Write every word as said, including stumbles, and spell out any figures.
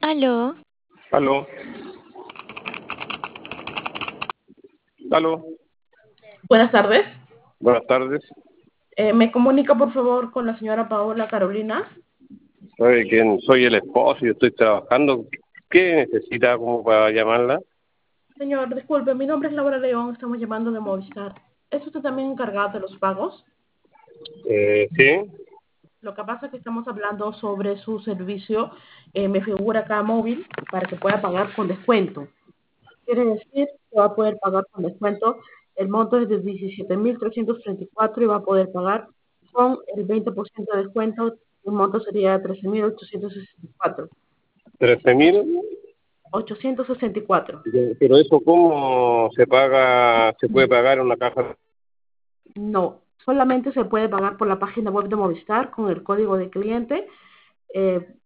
Aló, Aló, aló, Buenas tardes. buenas tardes. Eh, ¿me comunica, por favor, con la señora Paola Carolina? Soy quien soy el esposo y estoy trabajando. ¿Qué necesita como para llamarla? Señor, disculpe, mi nombre es Laura León, estamos llamando de Movistar. ¿Es usted también encargado de los pagos? Eh, sí, Lo que pasa es que estamos hablando sobre su servicio, eh, me figura acá móvil, para que pueda pagar con descuento. Quiere decir que va a poder pagar con descuento. El monto es de diecisiete mil trescientos treinta y cuatro y va a poder pagar con el veinte por ciento de descuento. El monto sería trece mil ochocientos sesenta y cuatro. trece mil. ochocientos sesenta y cuatro. Pero eso, ¿cómo se paga? ¿Se puede pagar en una caja? No, solamente se puede pagar por la página web de Movistar con el código de cliente. Eh,